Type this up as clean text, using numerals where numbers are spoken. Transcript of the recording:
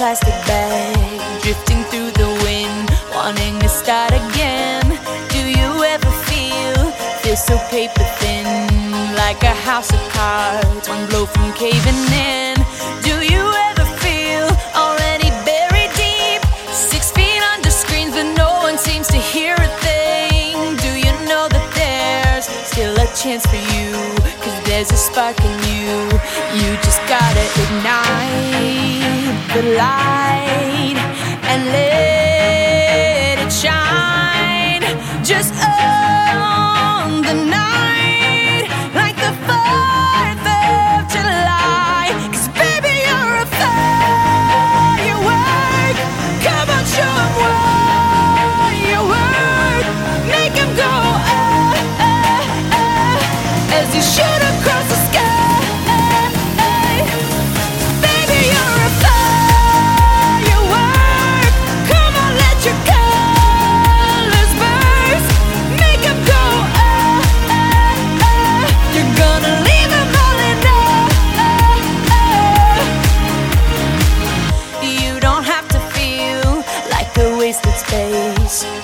plastic bag, drifting through the wind, wanting to start again. Do you ever feel so paper thin, like a house of cards, one blow from caving in? Do you ever feel already buried deep, 6 feet under screens, but no one seems to hear a thing? Do you know that there's still a chance for you, 'cause there's a spark in you? You just gotta ignite the light and let it shine. Just own the night like the 4th of July. 'Cause baby, you're a firework. Come on, show 'em what you're worth. Make 'em go as you shoot across the sky. Baby, you're a firework. Come on, let your colors burst. Make 'em go you're gonna leave 'em all in You don't have to feel like a wasted space.